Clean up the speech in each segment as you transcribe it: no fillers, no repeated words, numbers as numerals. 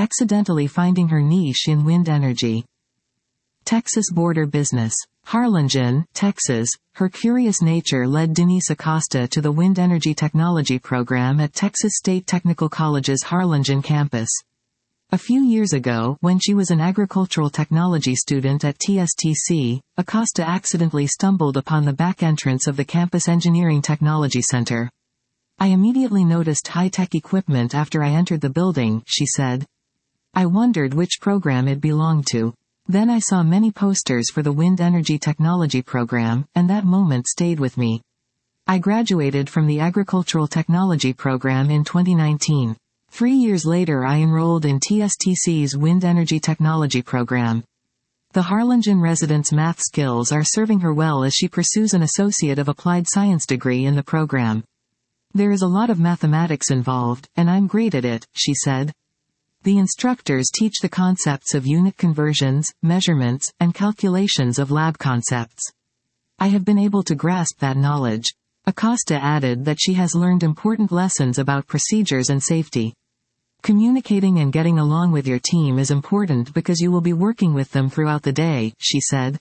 accidentally finding her niche in wind energy. Texas border business. Harlingen, Texas. Her curious nature led Denise Acosta to the Wind Energy Technology program at Texas State Technical College's Harlingen campus. A few years ago, when she was an agricultural technology student at TSTC, Acosta accidentally stumbled upon the back entrance of the campus Engineering Technology Center. I immediately noticed high-tech equipment after I entered the building, she said. I wondered which program it belonged to. Then I saw many posters for the Wind Energy Technology program, and that moment stayed with me. I graduated from the Agricultural Technology program in 2019. 3 years later I enrolled in TSTC's Wind Energy Technology program. The Harlingen residents' math skills are serving her well as she pursues an Associate of Applied Science degree in the program. There is a lot of mathematics involved, and I'm great at it, she said. The instructors teach the concepts of unit conversions, measurements, and calculations of lab concepts. I have been able to grasp that knowledge. Acosta added that she has learned important lessons about procedures and safety. Communicating and getting along with your team is important because you will be working with them throughout the day, she said.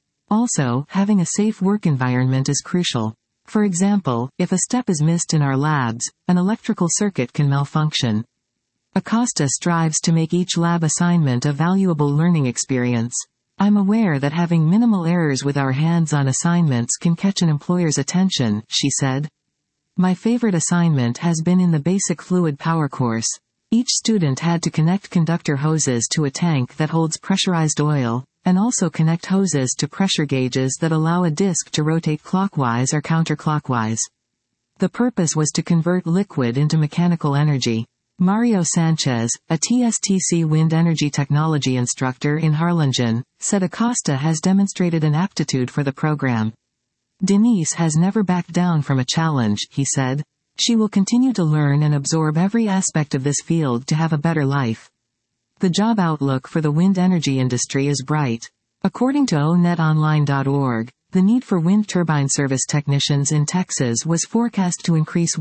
Also, having a safe work environment is crucial. For example, if a step is missed in our labs, an electrical circuit can malfunction. Acosta strives to make each lab assignment a valuable learning experience. I'm aware that having minimal errors with our hands-on assignments can catch an employer's attention, she said. My favorite assignment has been in the basic fluid power course. Each student had to connect conductor hoses to a tank that holds pressurized oil, and also connect hoses to pressure gauges that allow a disc to rotate clockwise or counterclockwise. The purpose was to convert liquid into mechanical energy. Mario Sanchez, a TSTC Wind Energy Technology instructor in Harlingen, said Acosta has demonstrated an aptitude for the program. Denise has never backed down from a challenge, he said. She will continue to learn and absorb every aspect of this field to have a better life. The job outlook for the wind energy industry is bright. According to onetonline.org, the need for wind turbine service technicians in Texas was forecast to increase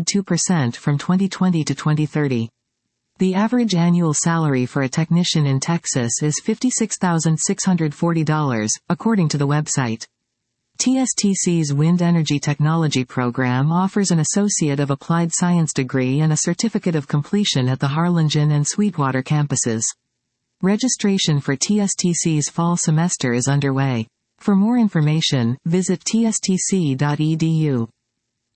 102% from 2020 to 2030. The average annual salary for a technician in Texas is $56,640, according to the website. TSTC's Wind Energy Technology program offers an Associate of Applied Science degree and a Certificate of Completion at the Harlingen and Sweetwater campuses. Registration for TSTC's fall semester is underway. For more information, visit tstc.edu.